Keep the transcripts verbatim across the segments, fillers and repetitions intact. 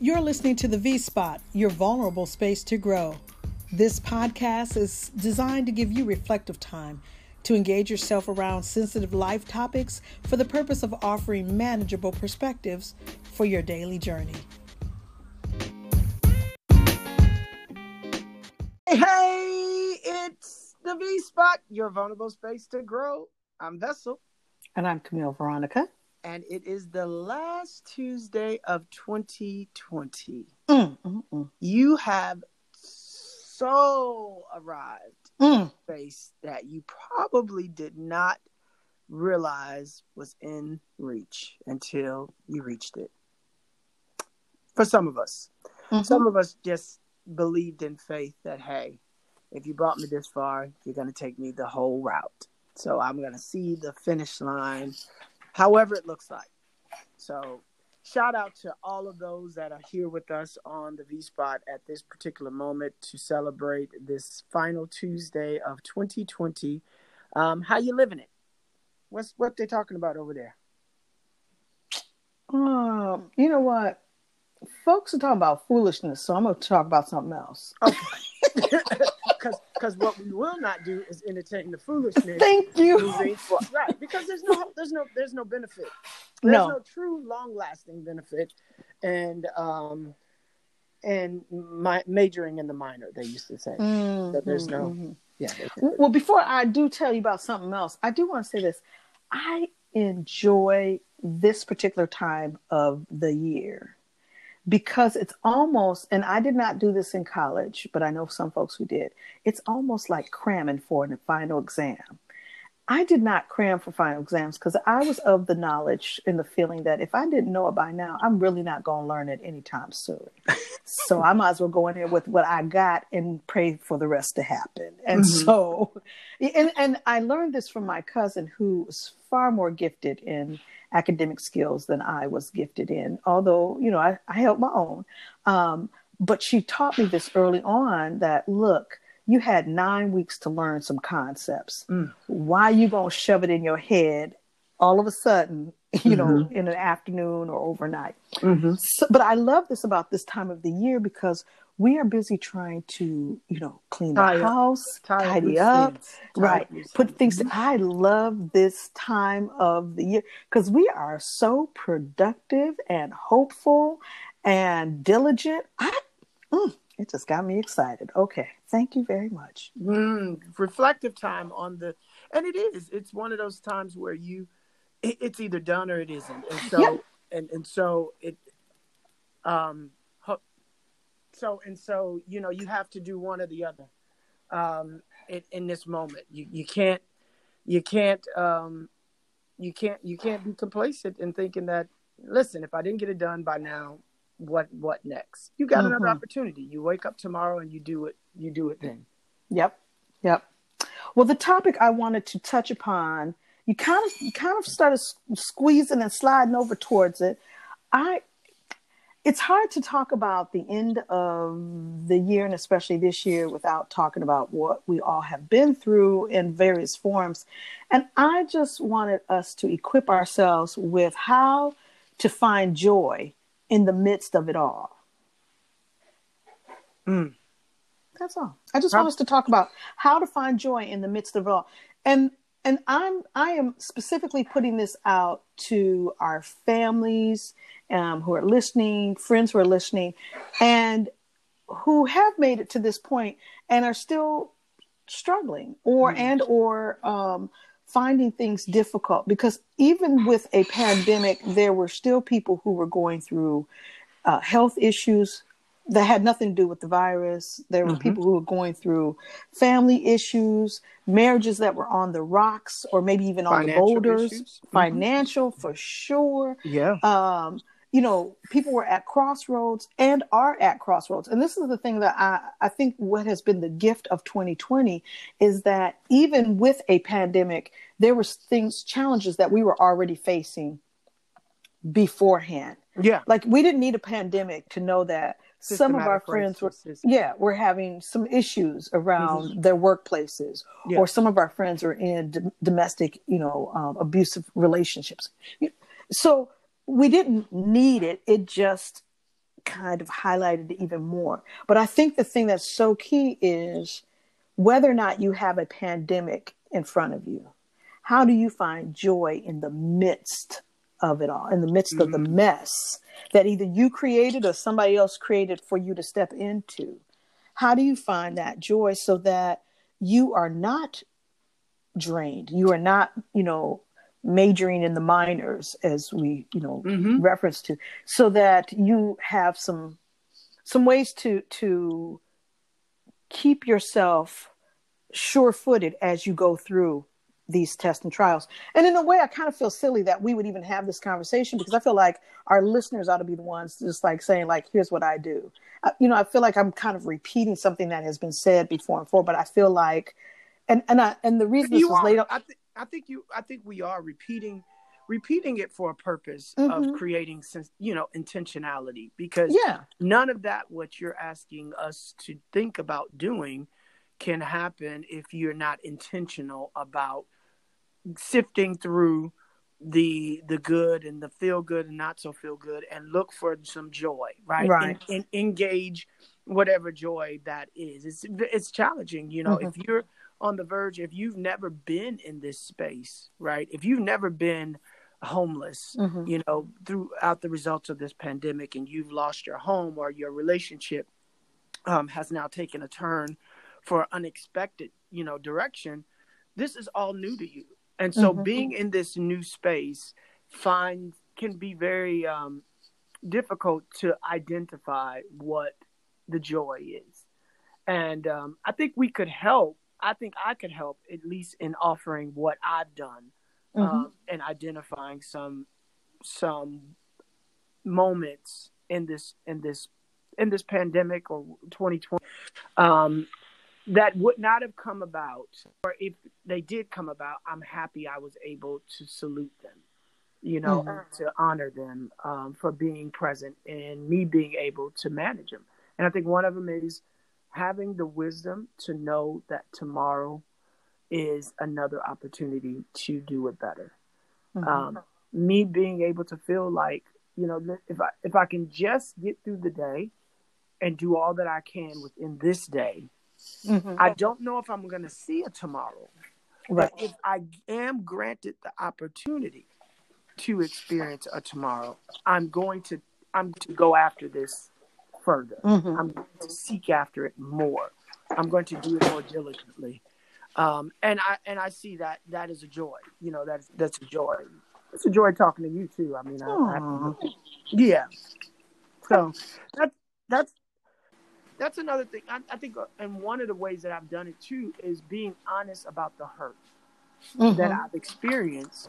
You're listening to the V-Spot, your vulnerable space to grow. This podcast is designed to give you reflective time to engage yourself around sensitive life topics for the purpose of offering manageable perspectives for your daily journey. Hey, it's the V-Spot, your vulnerable space to grow. I'm Vessel. And I'm Camille Veronica. And it is the last Tuesday of twenty twenty. Mm, mm, mm. You have so arrived Mm. in a space that you probably did not realize was in reach until you reached it. For some of us. Mm-hmm. Some of us just believed in faith that, hey, if you brought me this far, you're going to take me the whole route. So I'm going to see the finish line, however it looks like. So shout out to all of those that are here with us on the V-Spot at this particular moment to celebrate this final Tuesday of twenty twenty. Um, how you living it? What's what they talking about over there? Um, you know what? Folks are talking about foolishness, so I'm going to talk about something else. Okay. Because what we will not do is entertain the foolishness. Thank you. Moving forward. Right, because there's no, there's no, there's no benefit. There's No. no true, long-lasting benefit, and um, and my majoring in the minor, they used to say. Mm-hmm, So there's no, mm-hmm. yeah. Well, before I do tell you about something else, I do want to say this. I enjoy this particular time of the year because it's almost, and I did not do this in college, but I know some folks who did. It's almost like cramming for a final exam. I did not cram for final exams because I was of the knowledge and the feeling that if I didn't know it by now, I'm really not going to learn it anytime soon. So I might as well go in here with what I got and pray for the rest to happen. And Mm-hmm. so, and, and I learned this from my cousin who was far more gifted in academic skills than I was gifted in, although, you know, I, I held my own. Um, but she taught me this early on that, look, you had nine weeks to learn some concepts. Mm. Why are you going to shove it in your head all of a sudden, you know, Mm-hmm. in an afternoon or overnight? Mm-hmm. So, but I love this about this time of the year because we are busy trying to, you know, clean the Tie up. house, Tie up tidy loose up, ends. Tie right? up loose Put ends. things. I love this time of the year because we are so productive and hopeful and diligent. I, mm, it just got me excited. Okay, thank you very much. Mm, reflective time on the, and it is. It's one of those times where you, it, it's either done or it isn't, and so Yep. and and so it, um, ho- so and so you know you have to do one or the other, um, in, in this moment. You you can't you can't um, you can't you can't be complacent in thinking that, listen, if I didn't get it done by now, what what next? You got another Mhm. opportunity. You wake up tomorrow and you do it. You do it then. Yep. Yep. Well, the topic I wanted to touch upon, you kind of you kind of started s- squeezing and sliding over towards it. I it's hard to talk about the end of the year and especially this year without talking about what we all have been through in various forms. And I just wanted us to equip ourselves with how to find joy in the midst of it all. Mm. That's all. I just want us to talk about how to find joy in the midst of it all. And and I'm I am specifically putting this out to our families um, who are listening, friends who are listening, and who have made it to this point and are still struggling or Mm. and or um, finding things difficult. Because even with a pandemic, there were still people who were going through uh, health issues that had nothing to do with the virus. There were Mhm. people who were going through family issues, marriages that were on the rocks or maybe even on the Financial boulders, issues. Mhm. financial for sure. Yeah. Um, you know, people were at crossroads and are at crossroads. And this is the thing that I, I think what has been the gift of twenty twenty is that even with a pandemic, there were things, challenges that we were already facing beforehand. Yeah. Like we didn't need a pandemic to know that some of our Systematic friends were, crisis. yeah, we're having some issues around their workplaces, Yeah. or some of our friends are in d- domestic, you know, um, abusive relationships. So we didn't need it. It just kind of highlighted it even more. But I think the thing that's so key is whether or not you have a pandemic in front of you, how do you find joy in the midst of it all, in the midst of the Mm. mess that either you created or somebody else created for you to step into? How do you find that joy so that you are not drained? You are not, you know, majoring in the minors, as we, you know, Mm-hmm. reference to, so that you have some some ways to to keep yourself sure-footed as you go through these tests and trials. And in a way, I kind of feel silly that we would even have this conversation, because I feel like our listeners ought to be the ones just like saying, like, here's what I do. Uh, you know, I feel like I'm kind of repeating something that has been said before and before, but I feel like, and and I and the reason this You was laid are. out. I think. I think you. I think we are repeating, repeating it for a purpose of Mm-hmm. creating, sense, you know, intentionality. Because Yeah. none of that, what you're asking us to think about doing, can happen if you're not intentional about sifting through the the good and the feel good and not so feel good, and look for some joy, right? Right. And, and engage whatever joy that is. It's it's challenging, you know. Mm-hmm. If you're on the verge, if you've never been in this space, right? If you've never been homeless, Mm-hmm. you know, throughout the results of this pandemic, and you've lost your home, or your relationship um, has now taken a turn for unexpected, you know, direction, this is all new to you. And so Mm-hmm. being in this new space find can be very um, difficult to identify what the joy is. And um, I think we could help. I think I could help, at least in offering what I've done, Mm-hmm. um, and identifying some some moments in this in this in this pandemic or twenty twenty um, that would not have come about, or if they did come about, I'm happy I was able to salute them, you know, Mm-hmm. to honor them um, for being present, and me being able to manage them. And I think one of them is having the wisdom to know that tomorrow is another opportunity to do it better. Mm-hmm. Um, me being able to feel like, you know, if I if I can just get through the day and do all that I can within this day, Mm-hmm. I don't know if I'm going to see a tomorrow. Right. But if I am granted the opportunity to experience a tomorrow, I'm going to I'm going to go after this further. Mm-hmm. I'm going to seek after it more. I'm going to do it more diligently. Um, and I and I see that that is a joy. You know, that's that's a joy. It's a joy talking to you too. I mean, I, I yeah. So that's that's that's another thing. I, I think, uh, and one of the ways that I've done it too is being honest about the hurt Mm-hmm. that I've experienced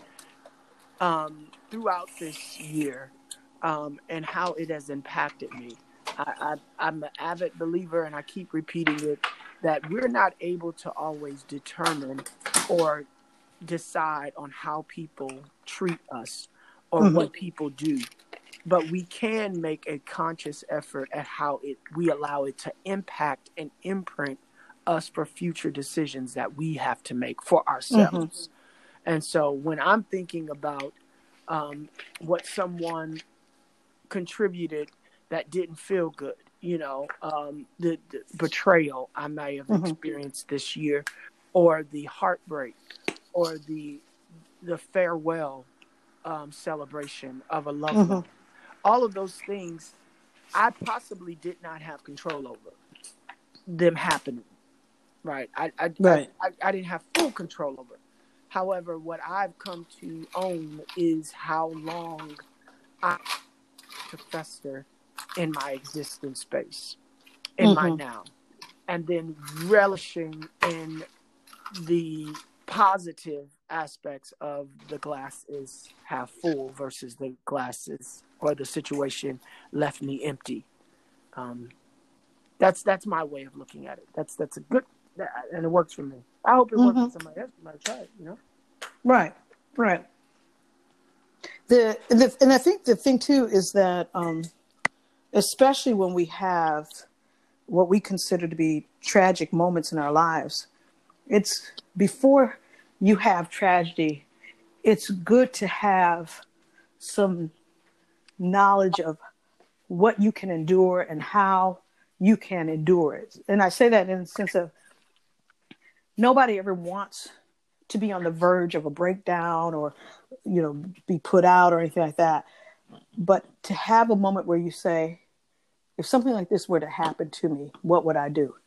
um, throughout this year, um, and how it has impacted me. I, I, I'm an avid believer, and I keep repeating it, that we're not able to always determine or decide on how people treat us or Mm-hmm. what people do. But we can make a conscious effort at how it we allow it to impact and imprint us for future decisions that we have to make for ourselves. Mm-hmm. And so when I'm thinking about um, what someone contributed that didn't feel good, you know, um, the, the betrayal I may have mm-hmm. experienced this year, or the heartbreak, or the the farewell um, celebration of a loved mm-hmm. one. All of those things, I possibly did not have control over them happening, right? I I, right. I, I, I didn't have full control over it. However, what I've come to own is how long I to fester in my existence space, in mm-hmm. my now, and then relishing in the positive aspects of the glass is half full versus the glass is, or the situation left me empty. Um, that's that's my way of looking at it. That's that's a good, and it works for me. I hope it mm-hmm. works for somebody else. Might try it, you know. Right, right. The, the and I think the thing too is that, um, especially when we have what we consider to be tragic moments in our lives, it's before you have tragedy, it's good to have some knowledge of what you can endure and how you can endure it. And I say that in the sense of nobody ever wants to be on the verge of a breakdown or, you know, be put out or anything like that. But to have a moment where you say, if something like this were to happen to me, what would I do?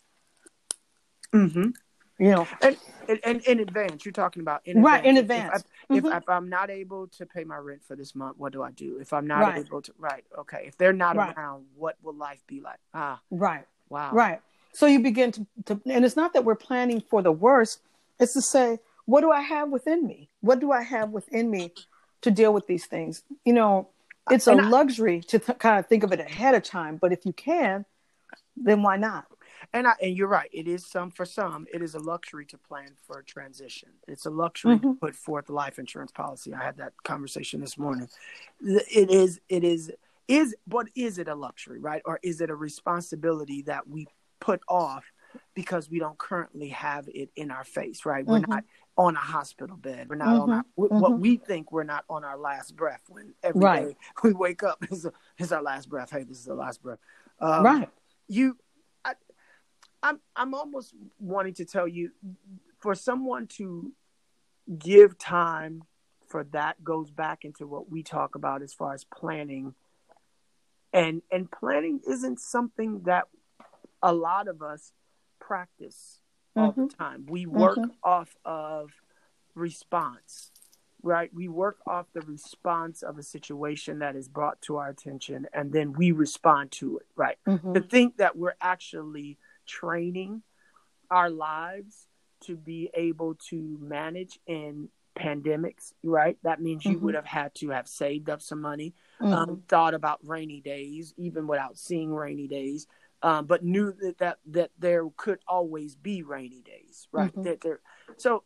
Mm-hmm. You know, and, and, and in advance, you're talking about in right advance. in If, advance. if, Mm-hmm. I, if, if I'm not able to pay my rent for this month, what do I do? If I'm not Right. able to, right. Okay. If they're not Right. around, what will life be like? Ah, Right. wow. Right. So you begin to, to, and it's not that we're planning for the worst. It's to say, what do I have within me? What do I have within me to deal with these things? You know, it's a And I, luxury to th- kind of think of it ahead of time. But if you can, then why not? And I, and you're right. It is some, for some, it is a luxury to plan for a transition. It's a luxury Mm-hmm. to put forth a life insurance policy. I had that conversation this morning. It is, it is, is, but is it a luxury, right? Or is it a responsibility that we put off because we don't currently have it in our face, right? We're Mm-hmm. not on a hospital bed. We're not Mm-hmm. on our, Mm-hmm. what we think we're not on our last breath when every Right. day we wake up is, a, is our last breath. Hey, this is the last breath. Um, Right. You, I, I'm I'm almost wanting to tell you, for someone to give time for that goes back into what we talk about as far as planning. And and planning isn't something that a lot of us practice all Mm-hmm. the time. We work Mm-hmm. off of response, right? We work off the response of a situation that is brought to our attention, and then we respond to it, right? Mm-hmm. To think that we're actually training our lives to be able to manage in pandemics, right? That means you Mm-hmm. would have had to have saved up some money, Mm-hmm. um, thought about rainy days, even without seeing rainy days, um, but knew that, that that there could always be rainy days, right? Mm-hmm. That there, so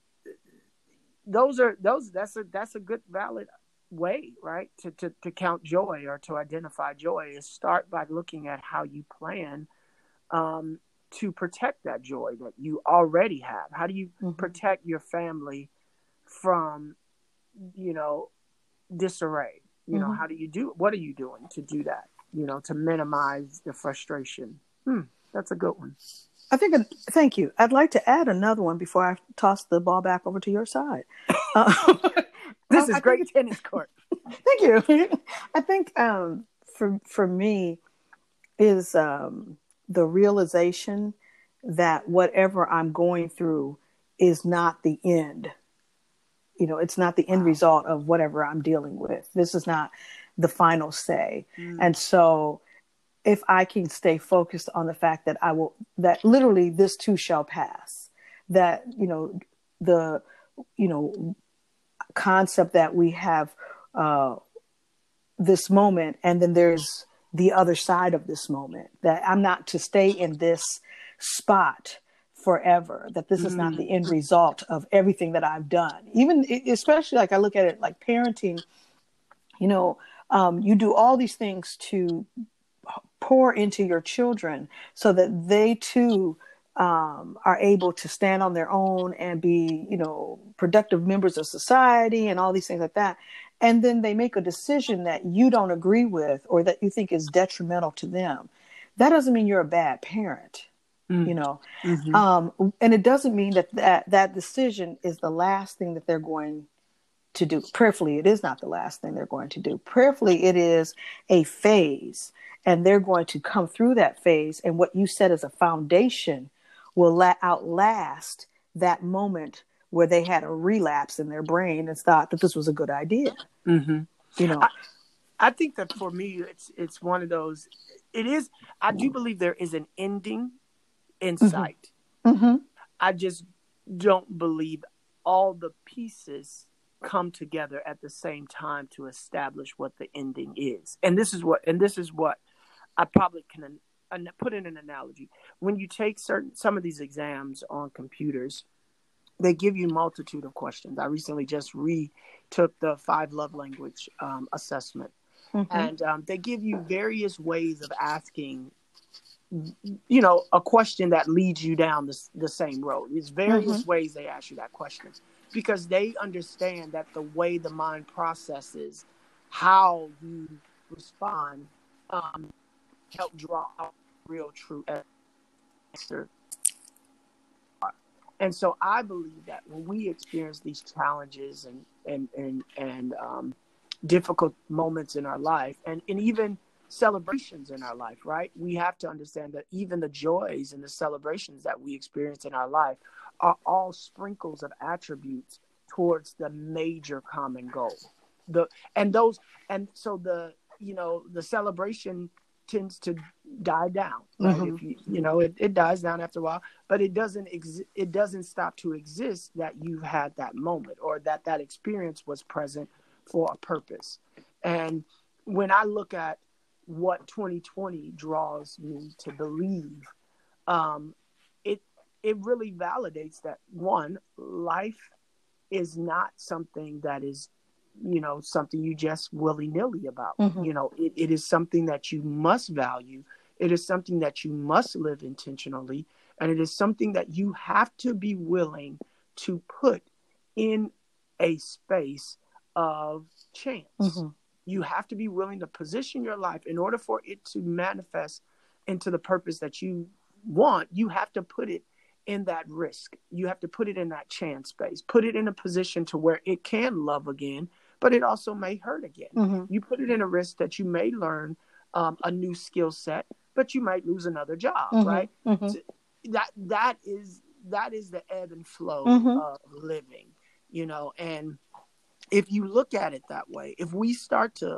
those are those. That's a that's a good valid way, right? To to to count joy or to identify joy is start by looking at how you plan. Um, to protect that joy that you already have. How do you Mm-hmm. protect your family from, you know, disarray? You know, Mm-hmm. how do you do, what are you doing to do that? You know, to minimize the frustration. Hmm, that's a good one. I think, thank you. I'd like to add another one before I toss the ball back over to your side. Uh, this is I great think tennis court. Thank you. I think um, for, for me is um, the realization that whatever I'm going through is not the end. You know, it's not the end result of whatever I'm dealing with. This is not the final say. Mm. And so if I can stay focused on the fact that I will, that literally this too shall pass, that, you know, the, you know, concept that we have uh, this moment and then there's the other side of this moment, that I'm not to stay in this spot forever, that this is not the end result of everything that I've done. Even especially like I look at it like parenting, you know, um, you do all these things to pour into your children so that they too um, are able to stand on their own and be, you know, productive members of society and all these things like that. And then they make a decision that you don't agree with or that you think is detrimental to them. That doesn't mean you're a bad parent, mm. you know, mm-hmm. um, and it doesn't mean that, that that decision is the last thing that they're going to do. Prayerfully, it is not the last thing they're going to do. Prayerfully, it is a phase, and they're going to come through that phase. And what you said as a foundation will la- outlast that moment where they had a relapse in their brain and thought that this was a good idea. Mm-hmm. You know, I, I think that for me, it's it's one of those. It is. I do believe there is an ending in sight. Mm-hmm. I just don't believe all the pieces come together at the same time to establish what the ending is. And this is what. And this is what I probably can uh, put in an analogy. When you take certain some of these exams on computers, they give you multitude of questions. I recently just retook the five love language um, assessment. Mm-hmm. And um, they give you various ways of asking, you know, a question that leads you down the, the same road. There's various mm-hmm. ways they ask you that question because they understand that the way the mind processes how you respond um, help draw out real true answer. And so I believe that when we experience these challenges and and and and um, difficult moments in our life, and, and even celebrations in our life, right? We have to understand that even the joys and the celebrations that we experience in our life are all sprinkles of attributes towards the major common goal. The and those and so the you know the celebration tends to die down, right? Mm-hmm. If you you know it, it dies down after a while, but it doesn't exi- it doesn't stop to exist that you've had that moment or that that experience was present for a purpose. And when I look at what twenty twenty draws me to believe, um, it it really validates that one, life is not something that is, you know, something you just willy-nilly about. Mm-hmm. You know, it, it is something that you must value. It is something that you must live intentionally. And it is something that you have to be willing to put in a space of chance. Mm-hmm. You have to be willing to position your life in order for it to manifest into the purpose that you want. You have to put it in that risk. You have to put it in that chance space, put it in a position to where it can love again, but it also may hurt again. Mm-hmm. You put it in a risk that you may learn um, a new skill set, but you might lose another job, Mm-hmm. right? Mm-hmm. So that that is that is the ebb and flow Mm-hmm. of living, you know. And if you look at it that way, if we start to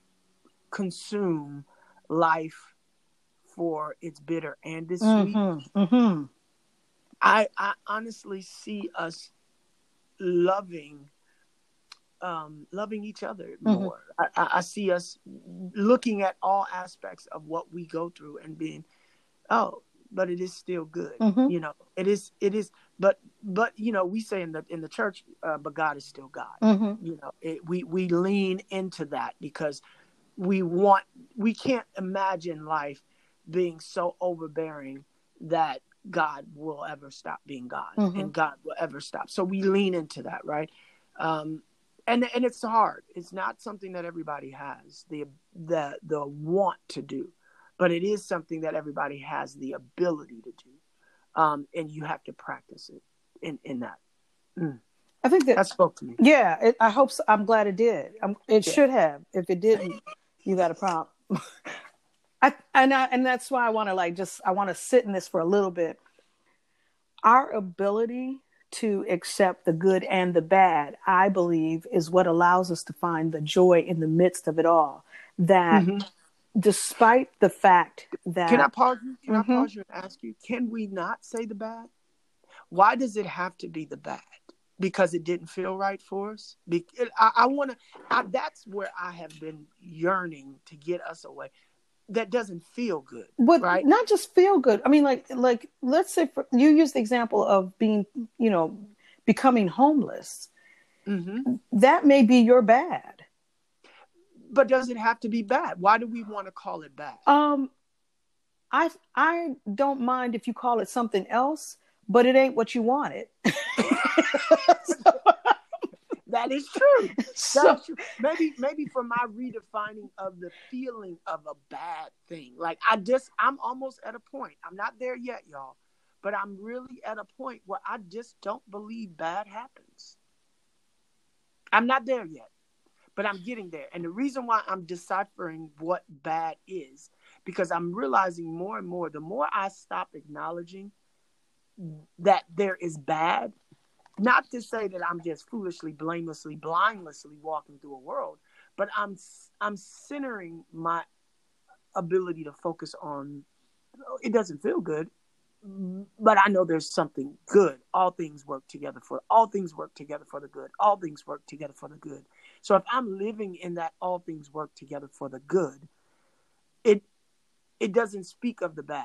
consume life for its bitter and its sweet, Mm-hmm. Mm-hmm. I, I honestly see us loving, um, loving each other more. Mm-hmm. I, I see us looking at all aspects of what we go through and being, oh, but it is still good. Mm-hmm. You know, it is, it is, but, but, you know, we say in the, in the church, uh, but God is still God. Mm-hmm. You know, it, we, we lean into that because we want, we can't imagine life being so overbearing that God will ever stop being God, mm-hmm. and God will ever stop. So we lean into that, right? Um, and and it's hard. It's not something that everybody has the the the want to do, but it is something that everybody has the ability to do, um, and you have to practice it in in that. Mm. I think that that spoke to me. Yeah, it, I hope so. I'm glad it did. Um, it yeah. should have. If it didn't, you got a problem. I and I and that's why I want to like just I want to sit in this for a little bit. Our ability to accept the good and the bad, I believe, is what allows us to find the joy in the midst of it all. That mm-hmm. despite the fact that can I pause you? Can mm-hmm. I pause you and ask you? Can we not say the bad? Why does it have to be the bad? Because it didn't feel right for us. Be- I, I want to. That's where I have been yearning to get us away. That doesn't feel good, but right? Not just feel good. I mean, like, like let's say for, you use the example of being, you know, becoming homeless. Mm-hmm. That may be your bad. But does it have to be bad? Why do we want to call it bad? Um, I I don't mind if you call it something else, but it ain't what you wanted. That is true. So, that is true. Maybe, maybe for my redefining of the feeling of a bad thing. Like I just, I'm almost at a point. I'm not there yet, y'all, but I'm really at a point where I just don't believe bad happens. I'm not there yet, but I'm getting there. And the reason why I'm deciphering what bad is, because I'm realizing more and more, the more I stop acknowledging that there is bad, not to say that I'm just foolishly, blamelessly, blindlessly walking through a world, but I'm I'm centering my ability to focus on, it doesn't feel good, but I know there's something good. All things work together for, all things work together for the good. All things work together for the good. So if I'm living in that all things work together for the good, it it doesn't speak of the bad.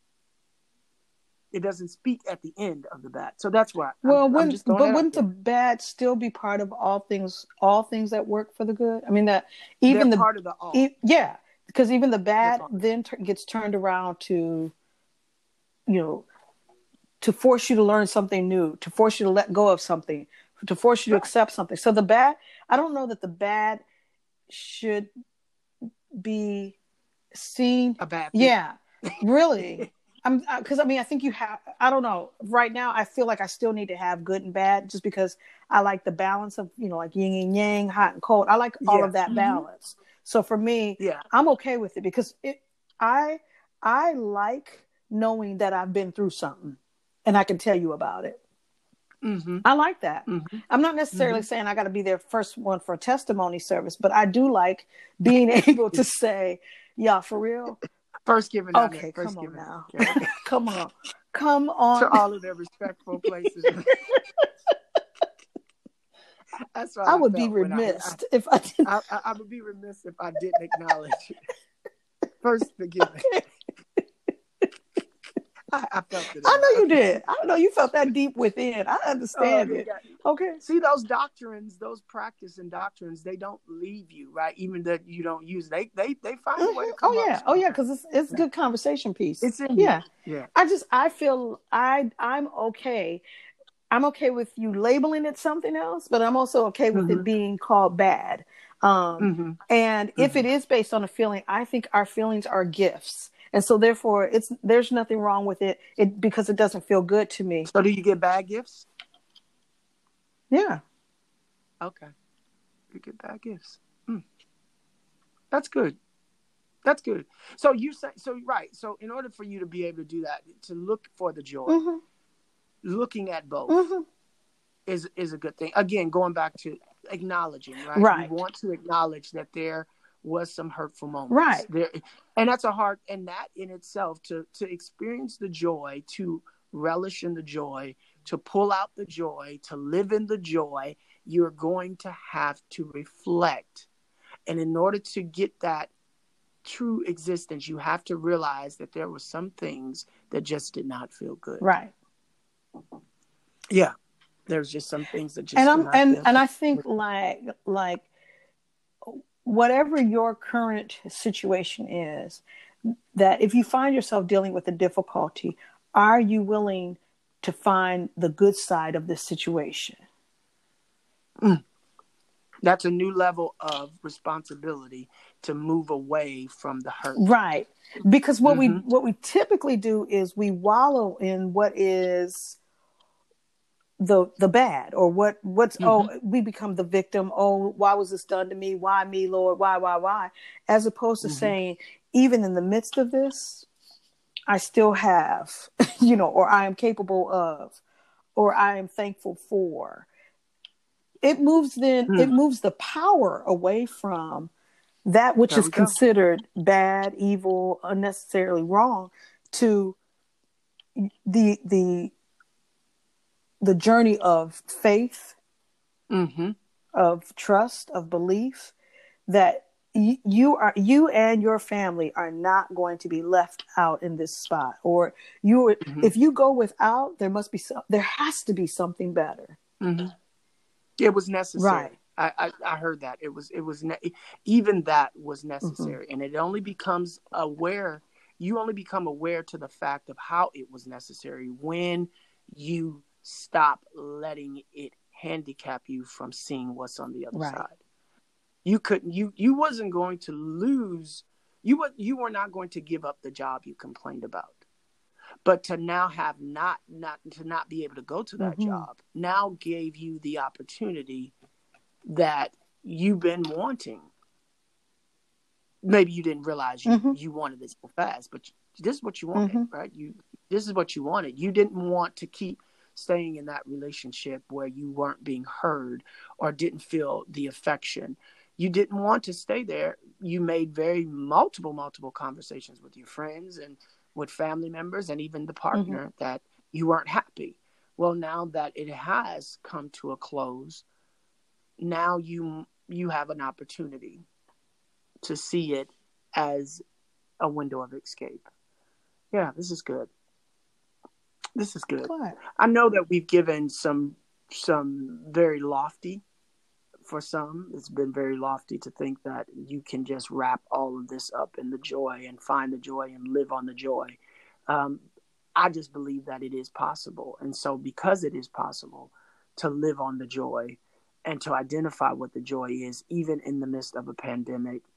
It doesn't speak at the end of the bad. So that's why. Well, I'm, wouldn't, I'm but wouldn't the bad still be part of all things? All things that work for the good. I mean, that even They're the part of the all. E- yeah, because even the bad then t- gets turned around to, you know, to force you to learn something new, to force you to let go of something, to force you to right. accept something. So the bad, I don't know that the bad should be seen, a bad thing. yeah, really. I'm because I mean I think you have. I don't know. Right now, I feel like I still need to have good and bad, just because I like the balance of, you know, like yin and yang, hot and cold. I like all Yeah. of that Mm-hmm. balance. So for me, Yeah. I'm okay with it because it. I I like knowing that I've been through something, and I can tell you about it. Mm-hmm. I like that. Mm-hmm. I'm not necessarily Mm-hmm. saying I got to be their first one for a testimony service, but I do like being able to say, "Yeah, for real." First giving out it. Okay, First come on giving now. it. Okay. Come on. Come To on. all of their respectful places. That's what I I would be felt when I heard. I, remiss if I didn't. I, I would be remiss if I didn't acknowledge first the giving. Okay. I, I felt it. I In know my, you did. I know you felt that deep within. I oh, understand they it. got, Okay. see those doctrines, those practice and doctrines, they don't leave you, right? Even that you don't use, they they they find a way Mm-hmm. to come Oh up yeah. Oh yeah. somehow. Because it's it's Yeah. good conversation piece. It's in you. Yeah. Yeah. I just I feel I I'm okay. I'm okay with you labeling it something else, but I'm also okay with Mm-hmm. it being called bad. Um, Mm-hmm. and if Mm-hmm. it is based on a feeling, I think our feelings are gifts, and so therefore, it's there's nothing wrong with it. It because it doesn't feel good to me. So do you get bad gifts? Yeah. Okay. You get bad gifts. Mm. That's good. That's good. So you say so right. So in order for you to be able to do that, to look for the joy, Mm-hmm. looking at both Mm-hmm. is is a good thing. Again, going back to acknowledging, right? We Right. want to acknowledge that there was some hurtful moments Right. there, and that's a hard. And that in itself, to to experience the joy, to relish in the joy, to pull out the joy, to live in the joy, you're going to have to reflect. And in order to get that true existence, you have to realize that there were some things that just did not feel good. Right. Yeah. There's just some things that just And did I'm not and feel and good. I think like like whatever your current situation is, that if you find yourself dealing with a difficulty, are you willing to find the good side of this situation? Mm. That's a new level of responsibility to move away from the hurt. Right. Because what Mm-hmm. we what we typically do is we wallow in what is the the bad, or what what's Mm-hmm. oh, we become the victim. Oh, why was this done to me? Why me, Lord? Why why why? As opposed to Mm-hmm. saying, even in the midst of this, I still have, you know, or I am capable of, or I am thankful for. It moves then Mm. it moves the power away from that which There is we go. considered bad, evil, unnecessarily wrong, to the the the journey of faith, Mm-hmm. of trust, of belief, that y- you are you and your family are not going to be left out in this spot. Or you Mm-hmm. if you go without, there must be some, there has to be something better. Mm-hmm. It was necessary. Right. I, I, I heard that it was it was ne- even that was necessary, Mm-hmm. and it only becomes aware. You only become aware to the fact of how it was necessary when you stop letting it handicap you from seeing what's on the other Right. side. You couldn't. You you wasn't going to lose. You were you were not going to give up the job you complained about. But to now have not, not to not be able to go to that Mm-hmm. job now gave you the opportunity that you've been wanting. Maybe you didn't realize you, Mm-hmm. you wanted this so fast, but this is what you wanted, Mm-hmm. right? You this is what you wanted. You didn't want to keep staying in that relationship where you weren't being heard or didn't feel the affection. You didn't want to stay there. You made very multiple, multiple conversations with your friends and with family members and even the partner Mm-hmm. that you weren't happy. Well, now that it has come to a close, now you you have an opportunity to see it as a window of escape. Yeah, this is good. This is good. Glad. I know that we've given some some very lofty. For some, it's been very lofty to think that you can just wrap all of this up in the joy and find the joy and live on the joy. Um, I just believe that it is possible. And so because it is possible to live on the joy and to identify what the joy is, even in the midst of a pandemic,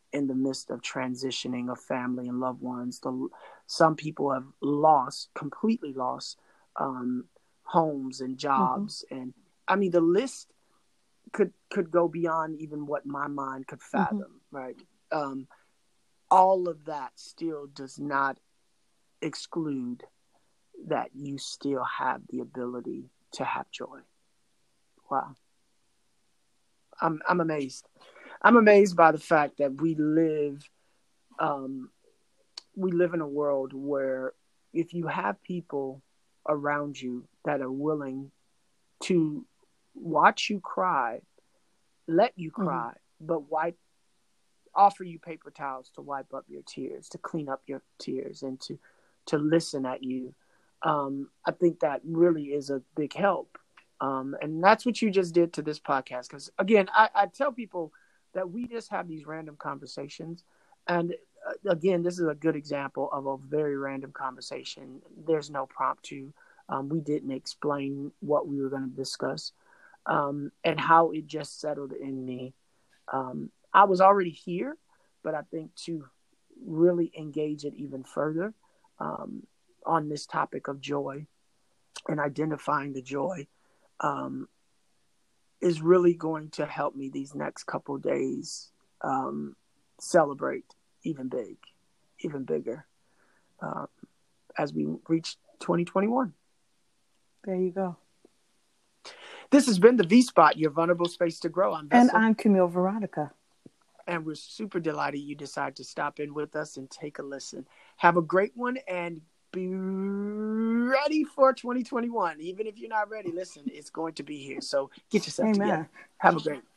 in the midst of transitioning of family and loved ones. The, some people have lost, completely lost um, homes and jobs. Mm-hmm. And I mean, the list could, could go beyond even what my mind could fathom, mm-hmm. right? Um, all of that still does not exclude that you still have the ability to have joy. Wow. I'm I'm amazed. I'm amazed by the fact that we live um, we live in a world where if you have people around you that are willing to watch you cry, let you cry, mm-hmm. but wipe offer you paper towels to wipe up your tears, to clean up your tears, and to to listen at you. Um, I think that really is a big help. Um, and that's what you just did to this podcast. Because, again, I, I tell people that we just have these random conversations. And, uh, again, this is a good example of a very random conversation. There's no prompt to. Um, we didn't explain what we were going to discuss um, and how it just settled in me. Um, I was already here, but I think to really engage it even further um, on this topic of joy and identifying the joy um, is really going to help me these next couple of days um, celebrate even big, even bigger um, as we reach twenty twenty-one. There you go. This has been the V-Spot, your vulnerable space to grow. I'm Vessel. And I'm Camille Veronica. And we're super delighted you decide to stop in with us and take a listen. Have a great one and be ready for twenty twenty-one. Even if you're not ready, listen, it's going to be here. So get yourself Amen. Together. Have a great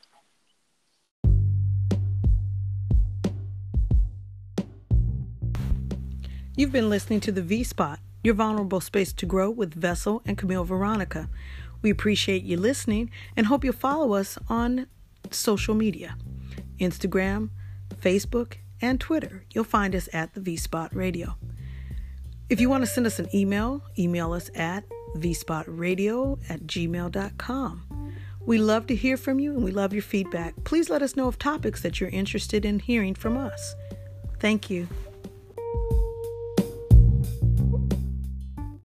You've been listening to the V-Spot, your vulnerable space to grow with Vessel and Camille Veronica. We appreciate you listening and hope you'll follow us on social media. Instagram, Facebook, and Twitter. You'll find us at the V-Spot Radio. If you want to send us an email, email us at v spot radio at gmail dot com. We love to hear from you and we love your feedback. Please let us know of topics that you're interested in hearing from us. Thank you.